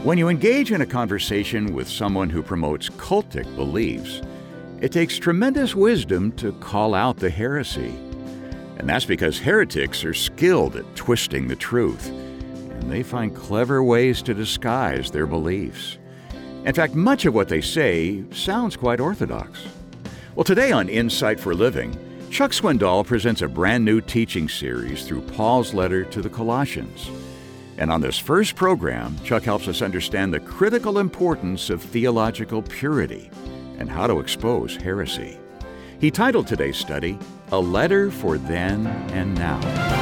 When you engage in a conversation with someone who promotes cultic beliefs, it takes tremendous wisdom to call out the heresy. And that's because heretics are skilled at twisting the truth, and they find clever ways to disguise their beliefs. In fact, much of what they say sounds quite orthodox. Well, today on Insight for Living, Chuck Swindoll presents a brand new teaching series through Paul's letter to the Colossians. And on this first program, Chuck helps us understand the critical importance of theological purity and how to expose heresy. He titled today's study, A Letter for Then and Now.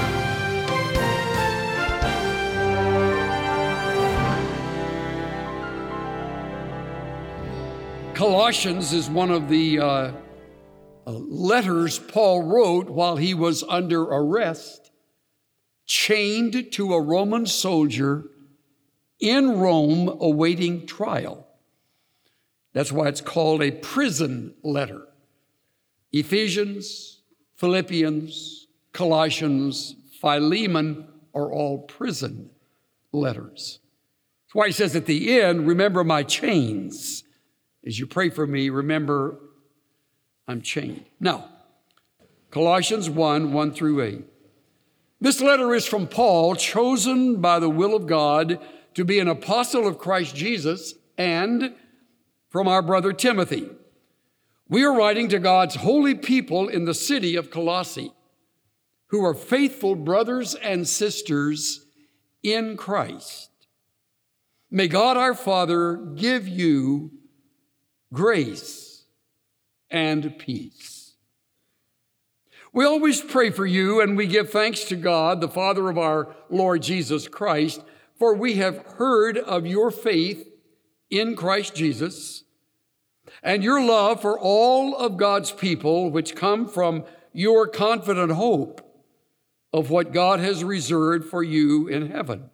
Colossians is one of the letters Paul wrote while he was under arrest, chained to a Roman soldier in Rome awaiting trial. That's why it's called a prison letter. Ephesians, Philippians, Colossians, Philemon are all prison letters. That's why he says at the end, remember my chains. As you pray for me, remember I'm chained. Now, Colossians 1 through 8. This letter is from Paul, chosen by the will of God to be an apostle of Christ Jesus, and from our brother Timothy. We are writing to God's holy people in the city of Colossae, who are faithful brothers and sisters in Christ. May God our Father give you grace and peace. We always pray for you, and we give thanks to God, the Father of our Lord Jesus Christ, for we have heard of your faith in Christ Jesus and your love for all of God's people, which come from your confident hope of what God has reserved for you in heaven.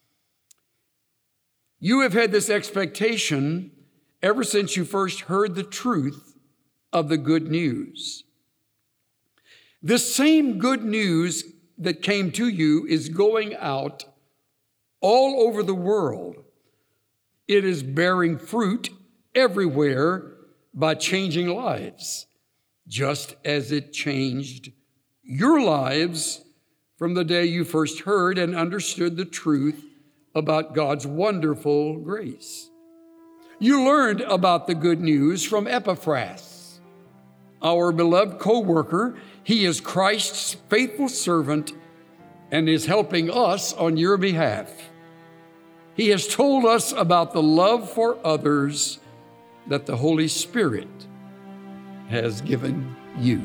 You have had this expectation ever since you first heard the truth of the good news. This same good news that came to you is going out all over the world. It is bearing fruit everywhere by changing lives, just as it changed your lives from the day you first heard and understood the truth about God's wonderful grace. You learned about the good news from Epaphras, our beloved co-worker. He is Christ's faithful servant and is helping us on your behalf. He has told us about the love for others that the Holy Spirit has given you.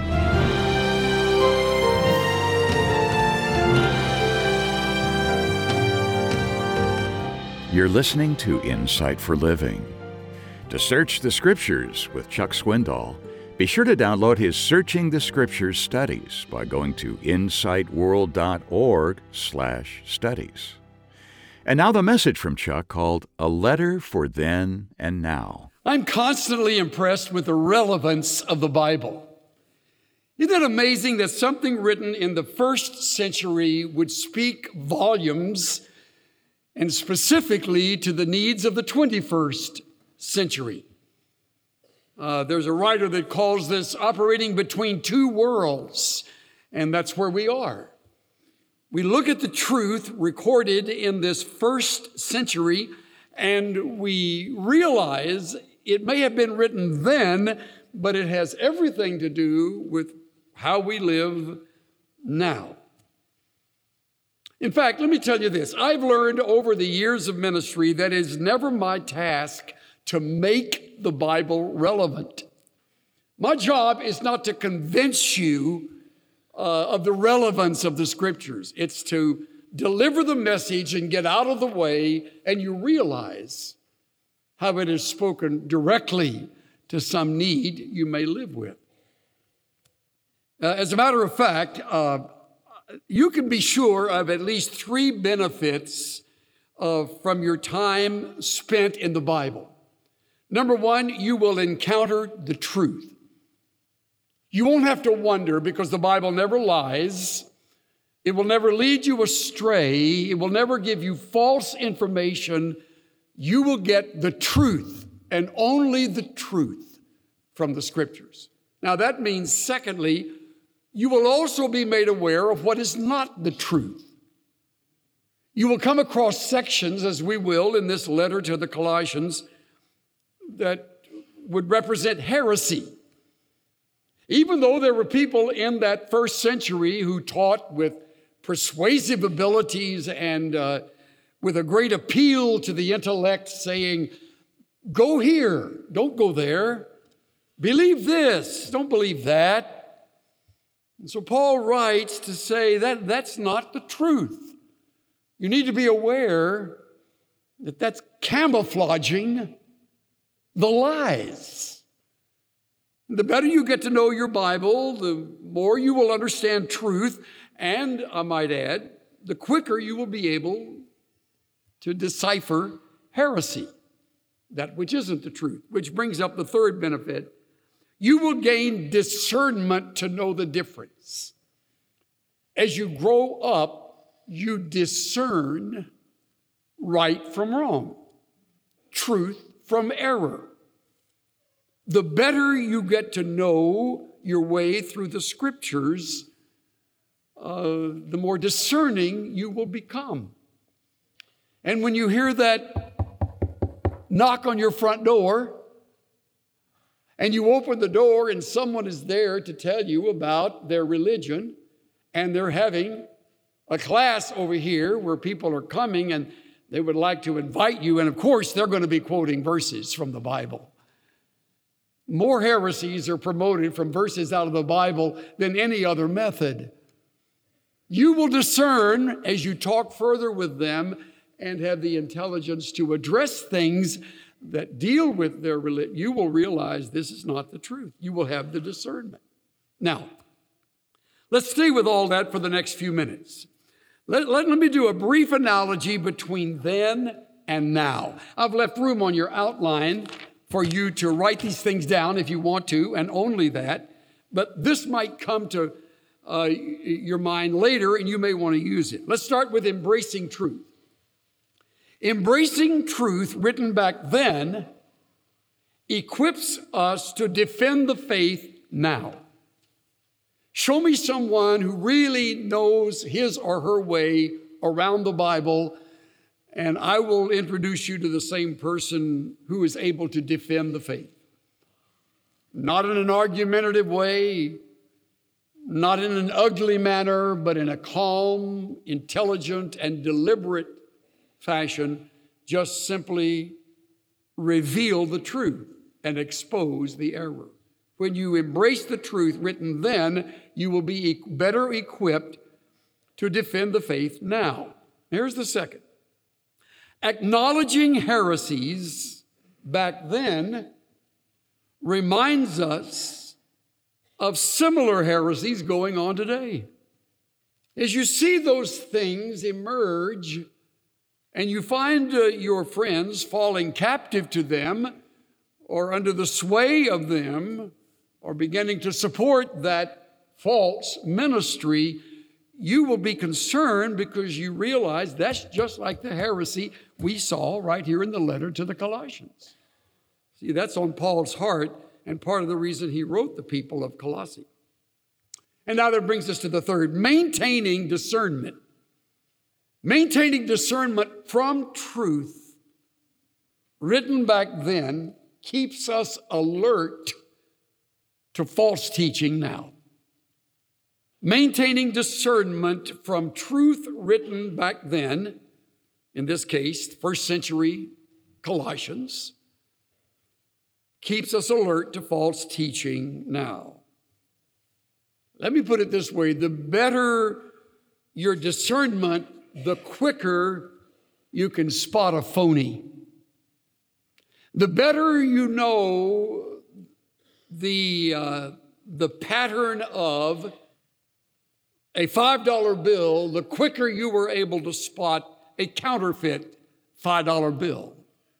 You're listening to Insight for Living. To search the Scriptures with Chuck Swindoll, be sure to download his Searching the Scriptures studies by going to insightworld.org/studies. And now the message from Chuck called A Letter for Then and Now. I'm constantly impressed with the relevance of the Bible. Isn't it amazing that something written in the first century would speak volumes, and specifically to the needs of the 21st century? There's a writer that calls this operating between two worlds, and that's where we are. We look at the truth recorded in this first century, and we realize it may have been written then, but it has everything to do with how we live now. In fact, let me tell you this. I've learned over the years of ministry that it is never my task to make the Bible relevant. My job is not to convince you of the relevance of the Scriptures. It's to deliver the message and get out of the way, and you realize how it is spoken directly to some need you may live with. As a matter of fact, you can be sure of at least 3 benefits from your time spent in the Bible. Number 1, you will encounter the truth. You won't have to wonder, because the Bible never lies. It will never lead you astray. It will never give you false information you will get the truth and only the truth from the Scriptures. Now that means, secondly, you will also be made aware of what is not the truth. You will come across sections, as we will in this letter to the Colossians, that would represent heresy. Even though there were people in that first century who taught with persuasive abilities and with a great appeal to the intellect, saying, go here, don't go there. Believe this, don't believe that. And so Paul writes to say that that's not the truth. You need to be aware that that's camouflaging the lies. The better you get to know your Bible, the more you will understand truth, and I might add, the quicker you will be able to decipher heresy, that which isn't the truth, which brings up the third benefit. You will gain discernment to know the difference. As you grow up, you discern right from wrong, truth from error. The better you get to know your way through the Scriptures, the more discerning you will become. And when you hear that knock on your front door, and you open the door and someone is there to tell you about their religion, and they're having a class over here where people are coming and they would like to invite you, and of course they're going to be quoting verses from the Bible. More heresies are promoted from verses out of the Bible than any other method. You will discern as you talk further with them and have the intelligence to address things that deal with their religion. You will realize this is not the truth. You will have the discernment. Now, let's stay with all that for the next few minutes. Let me do a brief analogy between then and now. I've left room on your outline for you to write these things down if you want to, and only that. But this might come to your mind later, and you may want to use it. Let's start with embracing truth. Embracing truth, written back then, equips us to defend the faith now. Show me someone who really knows his or her way around the Bible, and I will introduce you to the same person who is able to defend the faith. Not in an argumentative way, not in an ugly manner, but in a calm, intelligent, and deliberate fashion, just simply reveal the truth and expose the error. When you embrace the truth written then, you will be better equipped to defend the faith now. Here's the second. Acknowledging heresies back then reminds us of similar heresies going on today. As you see those things emerge, and you find your friends falling captive to them or under the sway of them or beginning to support that false ministry, you will be concerned because you realize that's just like the heresy we saw right here in the letter to the Colossians. See, that's on Paul's heart and part of the reason he wrote the people of Colossae. And now that brings us to the third, maintaining discernment. Maintaining discernment from truth, written back then, keeps us alert to false teaching now. Maintaining discernment from truth written back then, in this case, first century Colossians, keeps us alert to false teaching now. Let me put it this way, the better your discernment, the quicker you can spot a phony. The better you know the pattern of a $5 bill, the quicker you were able to spot a counterfeit $5 bill.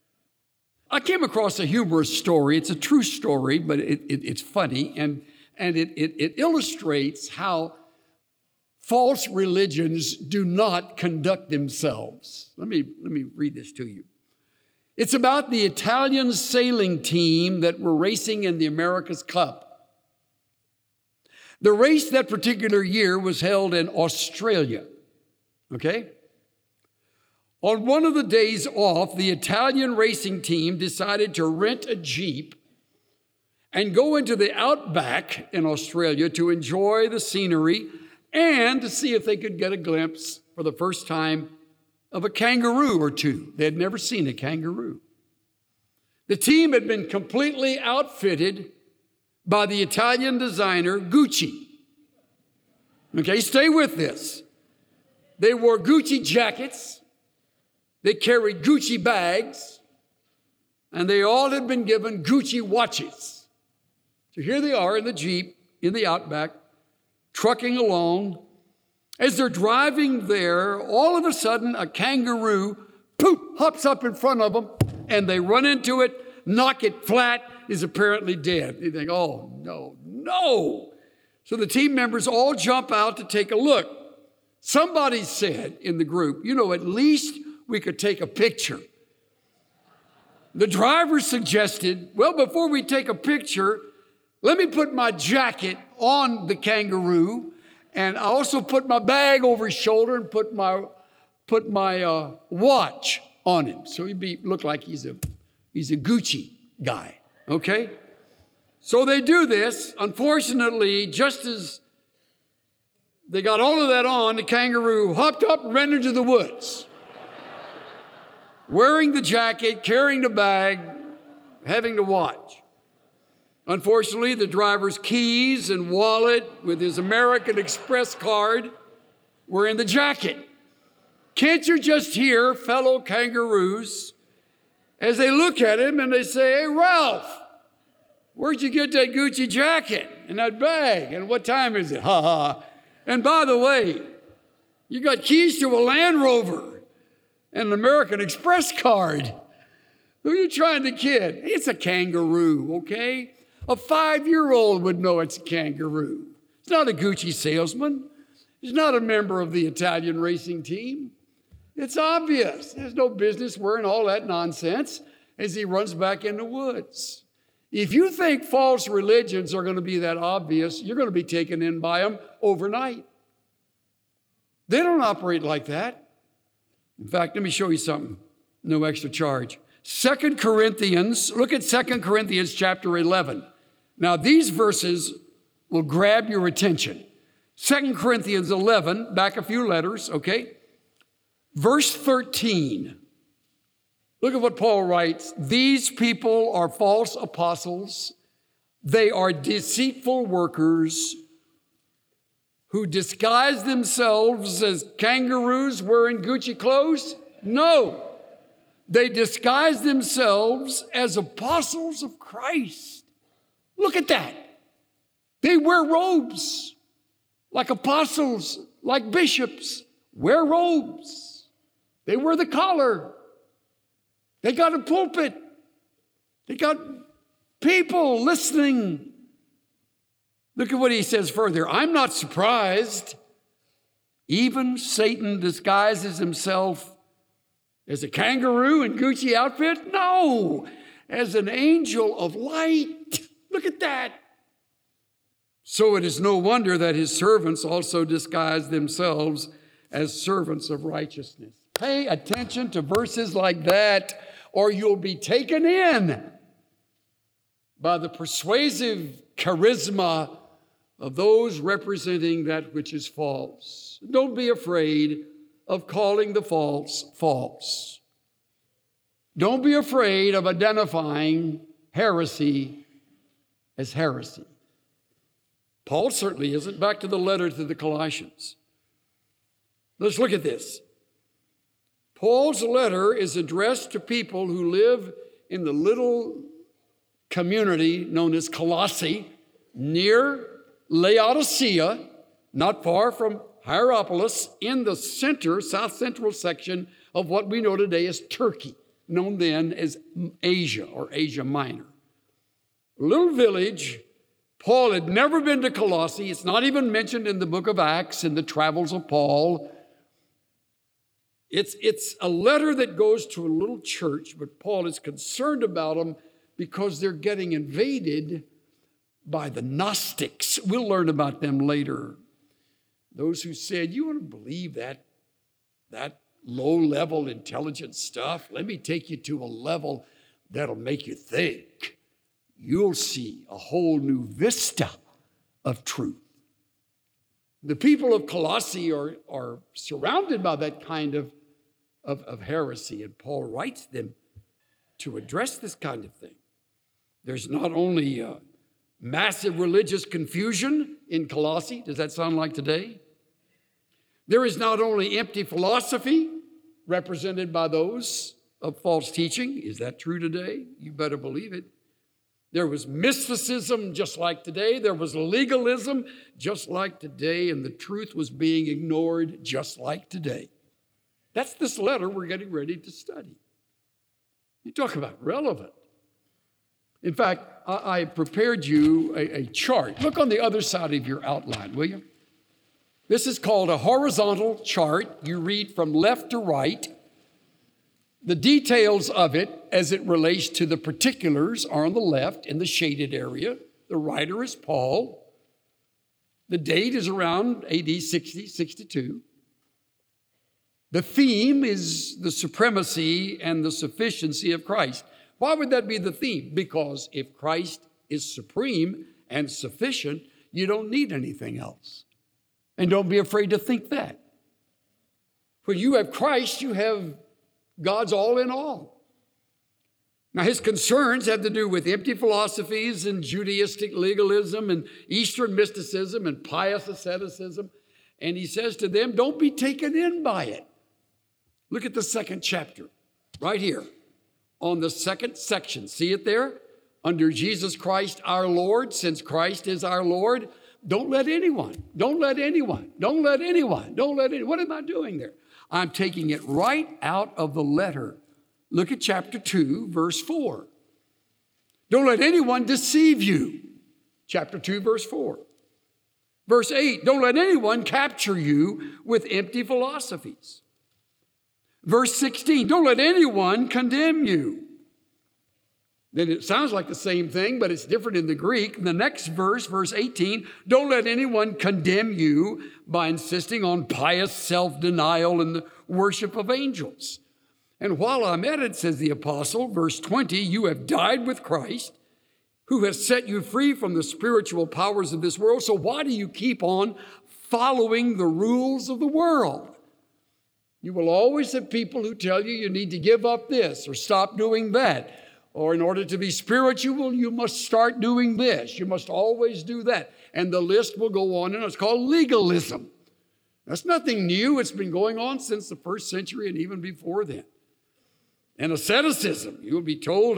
I came across a humorous story. It's a true story, but it's funny, and it illustrates how false religions do not conduct themselves. Let me read this to you. It's about the Italian sailing team that were racing in the America's Cup. The race that particular year was held in Australia, okay? On one of the days off, the Italian racing team decided to rent a Jeep and go into the outback in Australia to enjoy the scenery and to see if they could get a glimpse for the first time of a kangaroo or two. They had never seen a kangaroo. The team had been completely outfitted by the Italian designer Gucci. Okay, stay with this. They wore Gucci jackets, they carried Gucci bags, and they all had been given Gucci watches. So here they are in the Jeep, in the outback, trucking along. As they're driving there, all of a sudden a kangaroo, poof, hops up in front of them, and they run into it, knock it flat, is apparently dead. They think, oh, no. So the team members all jump out to take a look. Somebody said in the group, at least we could take a picture. The driver suggested, well, before we take a picture, let me put my jacket on the kangaroo, and I also put my bag over his shoulder and put my watch on him, so he'd look like he's a Gucci guy. Okay, so they do this. Unfortunately, just as they got all of that on, the kangaroo hopped up and ran into the woods, wearing the jacket, carrying the bag, having the watch. Unfortunately, the driver's keys and wallet with his American Express card were in the jacket. Can't you just hear fellow kangaroos as they look at him and they say, hey, Ralph, where'd you get that Gucci jacket and that bag? And what time is it? Ha ha. And by the way, you got keys to a Land Rover and an American Express card. Who are you trying to kid? It's a kangaroo, okay? A 5-year-old would know it's a kangaroo. It's not a Gucci salesman. He's not a member of the Italian racing team. It's obvious. There's no business wearing all that nonsense as he runs back in the woods. If you think false religions are going to be that obvious, you're going to be taken in by them overnight. They don't operate like that. In fact, let me show you something. No extra charge. 2 Corinthians, look at 2 Corinthians chapter 11. Now, these verses will grab your attention. 2 Corinthians 11, back a few letters, okay? Verse 13. Look at what Paul writes. These people are false apostles. They are deceitful workers who disguise themselves as kangaroos wearing Gucci clothes. No, they disguise themselves as apostles of Christ. Look at that. They wear robes like apostles, like bishops wear robes. They wear the collar. They got a pulpit. They got people listening. Look at what he says further. I'm not surprised. Even Satan disguises himself as a kangaroo in Gucci outfit? No, as an angel of light. Look at that. So it is no wonder that his servants also disguise themselves as servants of righteousness. Pay attention to verses like that, or you'll be taken in by the persuasive charisma of those representing that which is false. Don't be afraid of calling the false false. Don't be afraid of identifying heresy as heresy. Paul certainly isn't. Back to the letter to the Colossians. Let's look at this. Paul's letter is addressed to people who live in the little community known as Colossae, near Laodicea, not far from Hierapolis, in the center, south central section of what we know today as Turkey, known then as Asia or Asia Minor. A little village. Paul had never been to Colossae. It's not even mentioned in the book of Acts in the travels of Paul. It's a letter that goes to a little church, but Paul is concerned about them because they're getting invaded by the Gnostics. We'll learn about them later. Those who said, you want to believe that low-level intelligent stuff? Let me take you to a level that'll make you think. You'll see a whole new vista of truth. The people of Colossae are surrounded by that kind of heresy, and Paul writes them to address this kind of thing. There's not only massive religious confusion in Colossae. Does that sound like today? There is not only empty philosophy represented by those of false teaching. Is that true today? You better believe it. There was mysticism just like today. There was legalism just like today, and the truth was being ignored just like today. That's this letter we're getting ready to study. You talk about relevant. In fact, I prepared you a chart. Look on the other side of your outline, will you? This is called a horizontal chart. You read from left to right. The details of it as it relates to the particulars are on the left in the shaded area. The writer is Paul. The date is around AD 60, 62. The theme is the supremacy and the sufficiency of Christ. Why would that be the theme? Because if Christ is supreme and sufficient, you don't need anything else. And don't be afraid to think that. When you have Christ, you have God's all in all. Now, his concerns have to do with empty philosophies and Judaistic legalism and Eastern mysticism and pious asceticism. And he says to them, don't be taken in by it. Look at the second chapter, right here, on the second section. See it there? Under Jesus Christ our Lord, since Christ is our Lord, don't let anyone. What am I doing there? I'm taking it right out of the letter. Look at chapter 2, verse 4. Don't let anyone deceive you. Chapter 2, verse 4. Verse 8, don't let anyone capture you with empty philosophies. Verse 16, don't let anyone condemn you. Then it sounds like the same thing, but it's different in the Greek. The next verse, verse 18, don't let anyone condemn you by insisting on pious self-denial and the worship of angels. And while I'm at it, says the apostle, verse 20, you have died with Christ, who has set you free from the spiritual powers of this world. So why do you keep on following the rules of the world? You will always have people who tell you you need to give up this or stop doing that. Or in order to be spiritual, you must start doing this. You must always do that. And the list will go on, and it's called legalism. That's nothing new. It's been going on since the first century and even before then. And asceticism, you'll be told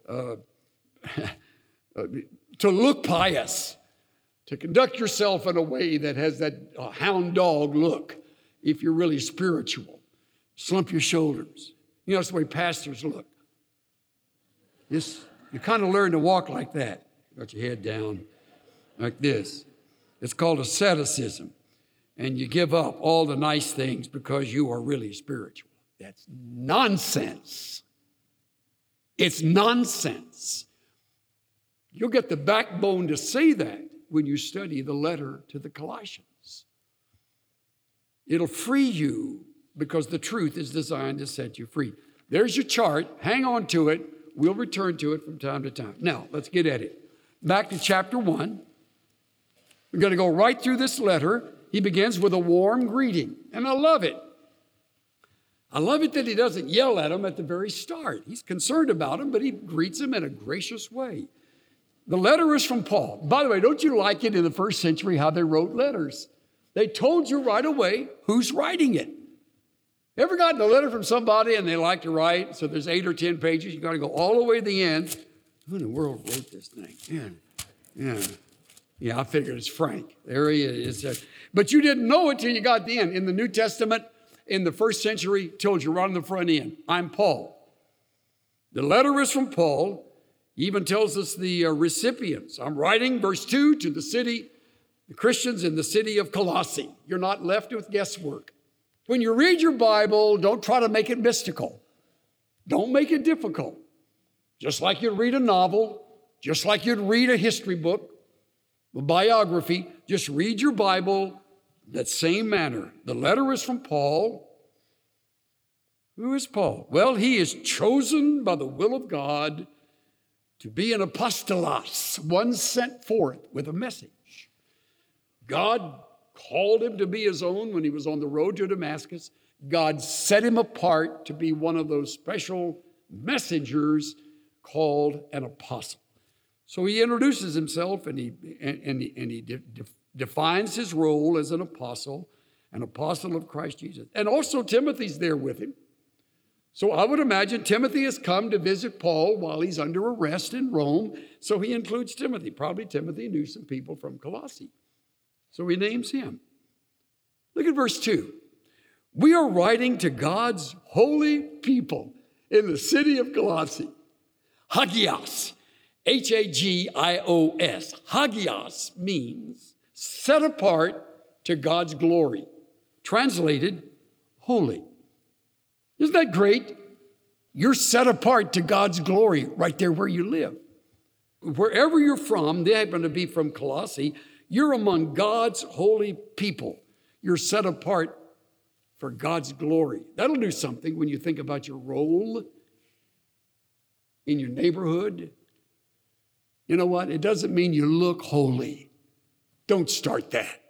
to look pious, to conduct yourself in a way that has that hound dog look. If you're really spiritual, slump your shoulders. You know, that's the way pastors look. You kind of learn to walk like that. Got your head down like this. It's called asceticism. And you give up all the nice things because you are really spiritual. That's nonsense. It's nonsense. You'll get the backbone to say that when you study the letter to the Colossians. It'll free you because the truth is designed to set you free. There's your chart. Hang on to it. We'll return to it from time to time. Now, let's get at it. Back to chapter 1. We're going to go right through this letter. He begins with a warm greeting, and I love it. I love it that he doesn't yell at them at the very start. He's concerned about them, but he greets them in a gracious way. The letter is from Paul. By the way, don't you like it in the first century how they wrote letters? They told you right away who's writing it. Ever gotten a letter from somebody and they like to write, so there's 8 or 10 pages, you got to go all the way to the end. Who in the world wrote this thing? Yeah, I figured it's Frank. There he is. But you didn't know it till you got to the end. In the New Testament, in the first century, told you right on the front end, I'm Paul. The letter is from Paul. He even tells us the recipients. I'm writing, verse 2, to the Christians in the city of Colossae. You're not left with guesswork. When you read your Bible, don't try to make it mystical. Don't make it difficult. Just like you'd read a novel, just like you'd read a history book, a biography, just read your Bible that same manner. The letter is from Paul. Who is Paul? Well, he is chosen by the will of God to be an apostolos, one sent forth with a message. God called him to be his own when he was on the road to Damascus. God set him apart to be one of those special messengers called an apostle. So he introduces himself and he defines his role as an apostle of Christ Jesus. And also Timothy's there with him. So I would imagine Timothy has come to visit Paul while he's under arrest in Rome. So he includes Timothy. Probably Timothy knew some people from Colossae. So he names him. Look at verse 2. We are writing to God's holy people in the city of Colossae. Hagios, Hagios. Hagios means set apart to God's glory. Translated, holy. Isn't that great? You're set apart to God's glory right there where you live. Wherever you're from, they happen to be from Colossae, you're among God's holy people. You're set apart for God's glory. That'll do something when you think about your role in your neighborhood. You know what? It doesn't mean you look holy. Don't start that.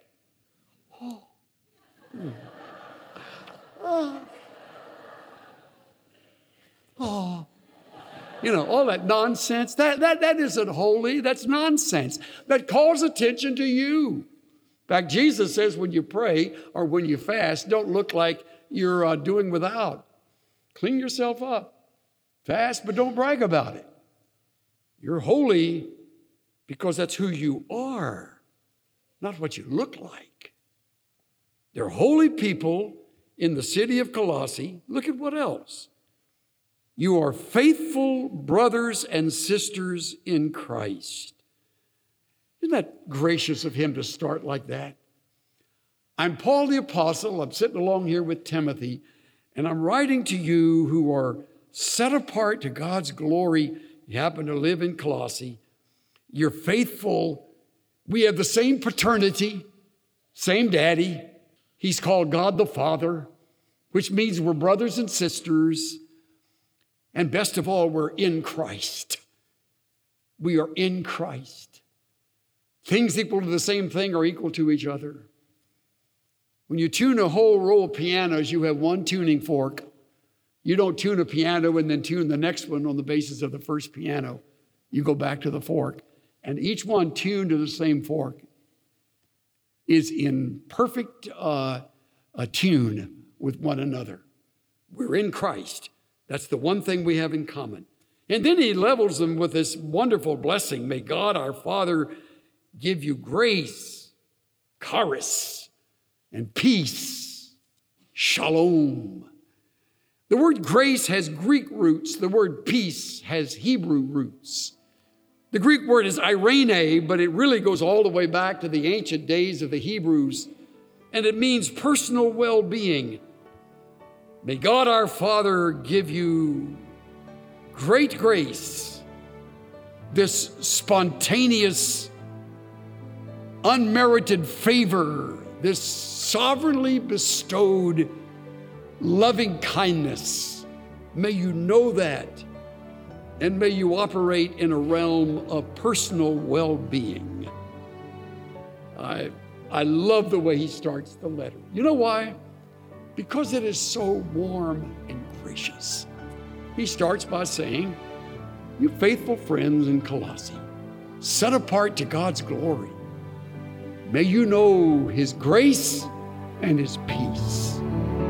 You know, all that nonsense, that isn't holy. That's nonsense. That calls attention to you. In fact, Jesus says when you pray or when you fast, don't look like you're doing without. Clean yourself up. Fast, but don't brag about it. You're holy because that's who you are, not what you look like. They're holy people in the city of Colossae. Look at what else. You are faithful brothers and sisters in Christ. Isn't that gracious of him to start like that? I'm Paul the Apostle. I'm sitting along here with Timothy, and I'm writing to you who are set apart to God's glory. You happen to live in Colossae. You're faithful. We have the same paternity, same daddy. He's called God the Father, which means we're brothers and sisters. And best of all, we're in Christ. We are in Christ. Things equal to the same thing are equal to each other. When you tune a whole row of pianos, you have one tuning fork. You don't tune a piano and then tune the next one on the basis of the first piano. You go back to the fork. And each one tuned to the same fork is in perfect tune with one another. We're in Christ. That's the one thing we have in common. And then he levels them with this wonderful blessing. May God our Father give you grace, charis, and peace, shalom. The word grace has Greek roots. The word peace has Hebrew roots. The Greek word is eirene, but it really goes all the way back to the ancient days of the Hebrews, and it means personal well-being. May God our Father give you great grace, this spontaneous, unmerited favor, this sovereignly bestowed loving kindness. May you know that, and may you operate in a realm of personal well-being. I love the way he starts the letter. You know why? Because it is so warm and gracious. He starts by saying, you faithful friends in Colossae, set apart to God's glory, may you know his grace and his peace.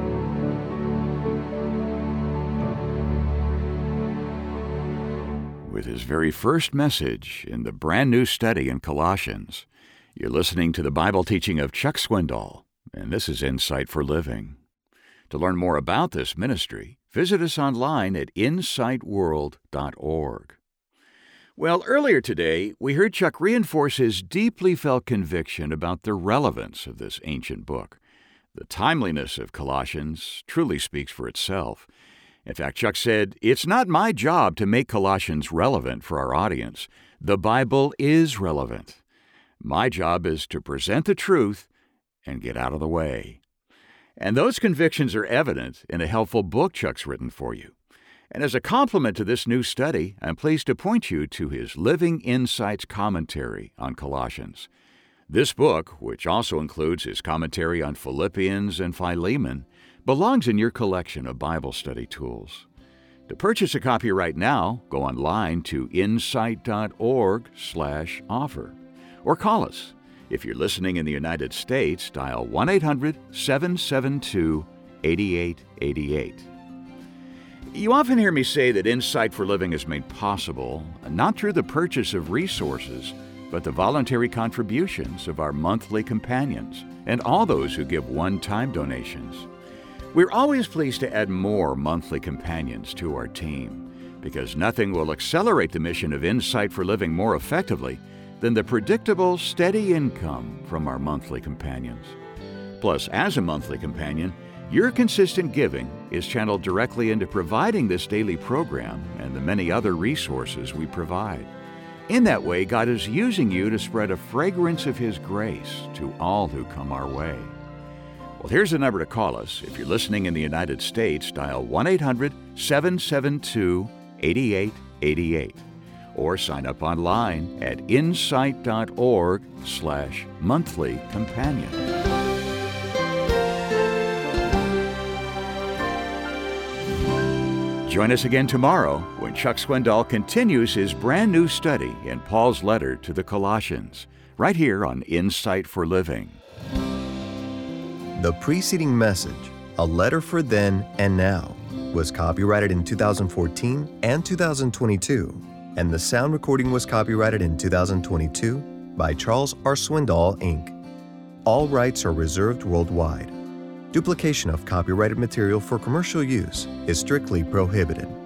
With his very first message in the brand new study in Colossians, you're listening to the Bible teaching of Chuck Swindoll, and this is Insight for Living. To learn more about this ministry, visit us online at insightworld.org. Well, earlier today, we heard Chuck reinforce his deeply felt conviction about the relevance of this ancient book. The timeliness of Colossians truly speaks for itself. In fact, Chuck said, "It's not my job to make Colossians relevant for our audience. The Bible is relevant. My job is to present the truth and get out of the way." And those convictions are evident in a helpful book Chuck's written for you. And as a complement to this new study, I'm pleased to point you to his Living Insights commentary on Colossians. This book, which also includes his commentary on Philippians and Philemon, belongs in your collection of Bible study tools. To purchase a copy right now, go online to insight.org/offer or call us. If you're listening in the United States, dial 1-800-772-8888. You often hear me say that Insight for Living is made possible not through the purchase of resources, but the voluntary contributions of our monthly companions and all those who give one-time donations. We're always pleased to add more monthly companions to our team, because nothing will accelerate the mission of Insight for Living more effectively than the predictable, steady income from our monthly companions. Plus, as a monthly companion, your consistent giving is channeled directly into providing this daily program and the many other resources we provide. In that way, God is using you to spread a fragrance of His grace to all who come our way. Well, here's the number to call us. If you're listening in the United States, dial 1-800-772-8888 or sign up online at insight.org/monthly companion. Join us again tomorrow when Chuck Swindoll continues his brand new study in Paul's letter to the Colossians, right here on Insight for Living. The preceding message, A Letter for Then and Now, was copyrighted in 2014 and 2022, and the sound recording was copyrighted in 2022 by Charles R. Swindoll, Inc. All rights are reserved worldwide. Duplication of copyrighted material for commercial use is strictly prohibited.